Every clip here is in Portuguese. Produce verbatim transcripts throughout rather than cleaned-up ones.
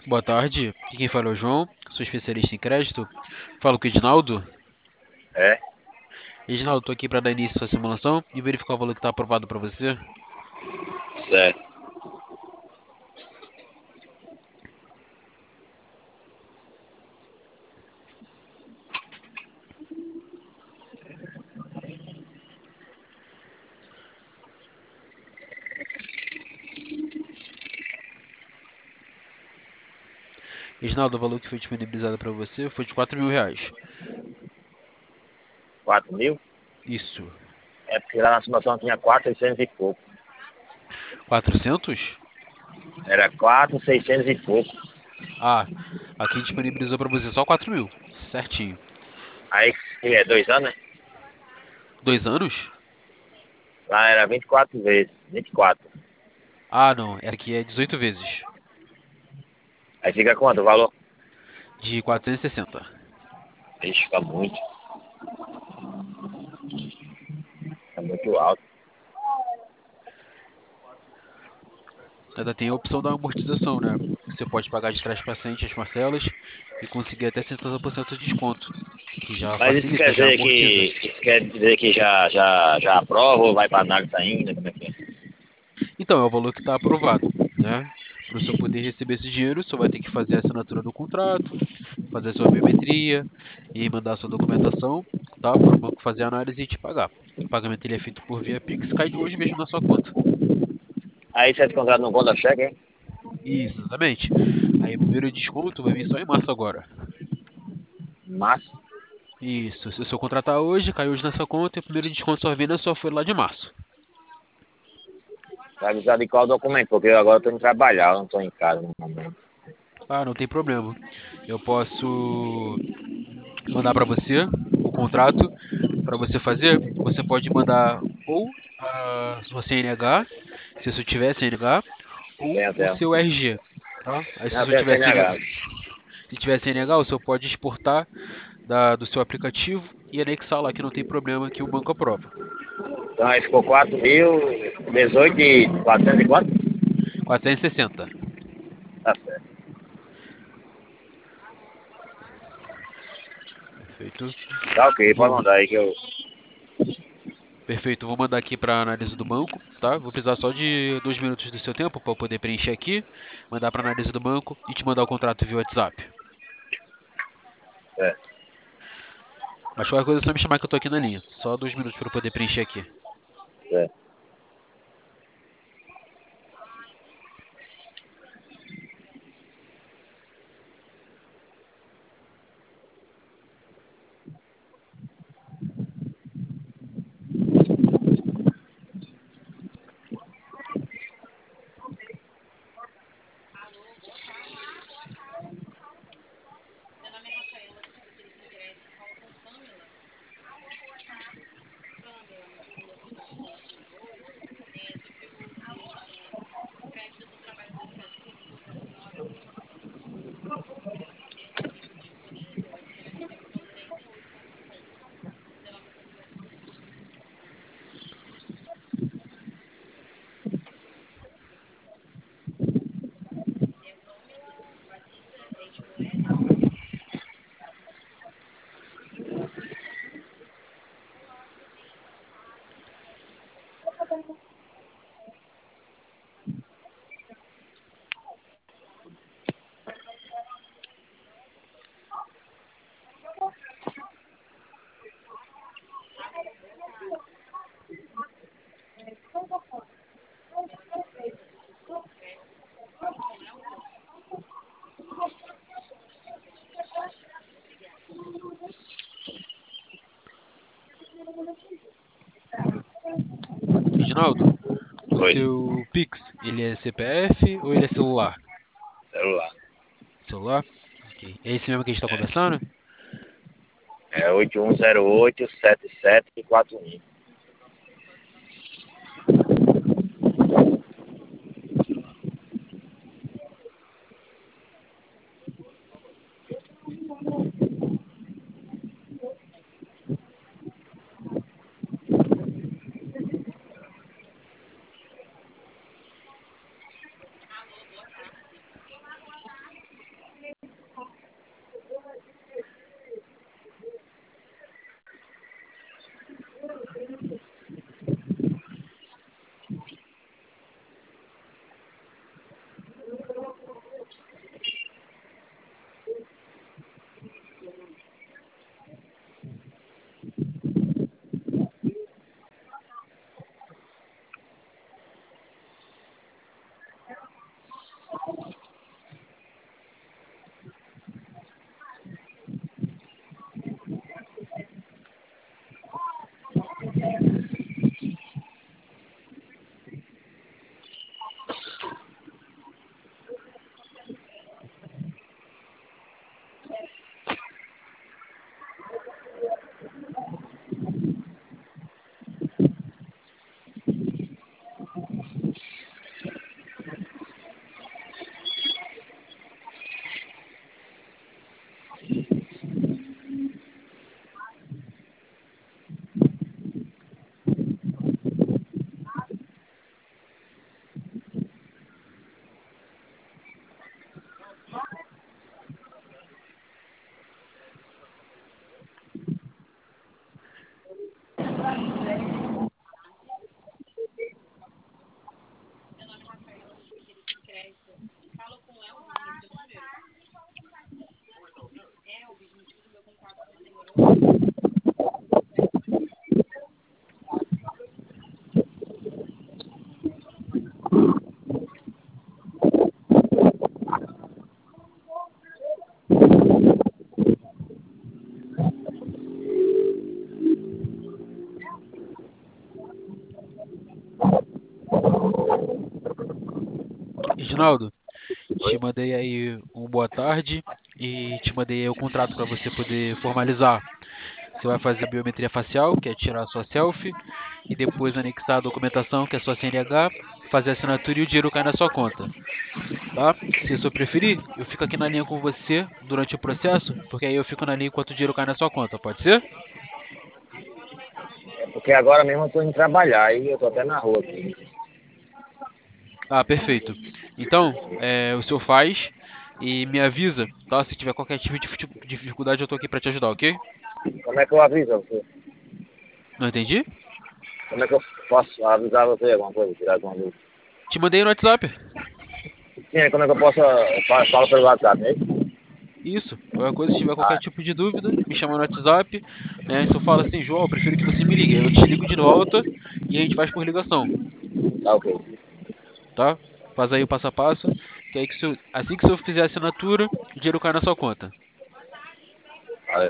Boa tarde. Aqui quem fala é o João, sou especialista em crédito. Falo com o Edinaldo. É, Edinaldo, estou aqui para dar início à sua simulação e verificar o valor que está aprovado para você. certo. Edinaldo, o valor que foi disponibilizado para você foi de quatro mil reais. Quatro mil? Isso. É porque lá na simulação tinha quatro, seiscentos e pouco. Quatrocentos? Era quatro, seiscentos e pouco. Ah, aqui disponibilizou para você só quatro mil. Certinho. Aí, é dois anos, né? Dois anos? Lá era vinte e quatro vezes. Vinte e quatro. Ah, não. Aqui é dezoito vezes. Aí fica quanto o valor? De quatrocentos e sessenta. Ixi, fica muito. Fica muito alto. Ainda tem a opção da amortização, né? Você pode pagar de trás para frente as parcelas e conseguir até setenta por cento de desconto, que já Mas isso quer facilita, já dizer amortiza. que. Isso quer dizer que já, já, já aprova ou vai para análise ainda? Como é que é? Então, é o valor que está aprovado, né? Para o senhor poder receber esse dinheiro, o senhor vai ter que fazer a assinatura do contrato, fazer a sua biometria e mandar a sua documentação, tá? Para o banco fazer a análise e te pagar. O pagamento ele é feito por via Pix, cai hoje mesmo na sua conta. Aí você contrato não conta cheque, hein? Isso, exatamente. Aí o primeiro desconto vai vir só em março agora. Mas Isso, se o senhor contratar hoje, cai hoje na sua conta e o primeiro desconto só vai vir na sua folha lá de março. vai avisar de qual documento, porque eu agora estou indo trabalhar, eu não estou em casa no momento. Ah, não tem problema. Eu posso mandar para você o contrato para você fazer. Você pode mandar ou a sua C N H, se você tiver C N H, ou Tem o até. seu R G, tá? Aí se Não, você tem a tiver C N H, C N H. se tiver C N H, o senhor pode exportar da, do seu aplicativo e anexar lá que não tem problema que o banco aprova. Então aí ficou quatro mil, dezoito e quatrocentos e quanto? quatrocentos e sessenta. Tá certo. Perfeito. Tá ok, pode Vou, mandar aí que eu. perfeito, vou mandar aqui para análise do banco, tá? Vou precisar só de dois minutos do seu tempo para poder preencher aqui, mandar para análise do banco e te mandar o contrato via WhatsApp. É. Mas qualquer coisa é só me chamar que eu tô aqui na linha. Só dois minutos para eu poder preencher aqui. É. Reginaldo, o Oi, seu Pix, ele é C P F ou ele é celular? celular. Celular? Ok. É esse mesmo que a gente tá conversando? É oito um zero oito sete sete quatro um. Reginaldo, te Oi? mandei aí um boa tarde e te mandei aí o contrato para você poder formalizar. Você vai fazer biometria facial, que é tirar a sua selfie, e depois anexar a documentação, que é a sua C N H, fazer a assinatura e o dinheiro cai na sua conta, tá? Se o senhor preferir, eu fico aqui na linha com você durante o processo, porque aí eu fico na linha enquanto o dinheiro cai na sua conta, pode ser? É porque agora mesmo eu tô indo trabalhar e eu tô até na rua aqui. Ah, perfeito. Então, é, o senhor faz e me avisa, tá? Se tiver qualquer tipo de dificu- dificuldade, eu tô aqui para te ajudar, ok? Como é que eu aviso você? Não entendi? Como é que eu posso avisar você alguma coisa, tirar alguma dúvida? Te mandei no WhatsApp. Sim, aí como é que eu posso, eu falo, falo pelo WhatsApp, né? Isso. Qualquer coisa, se tiver qualquer Ah, tipo de dúvida, me chama no WhatsApp, né? Só fala assim, João, eu prefiro que você me ligue. Eu te ligo de volta e a gente faz por ligação, tá ok. tá? Faz aí o passo a passo, que aí que se eu- assim que o senhor fizer a assinatura, o dinheiro cai na sua conta. Valeu.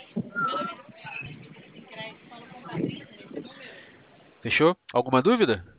Fechou? Alguma dúvida?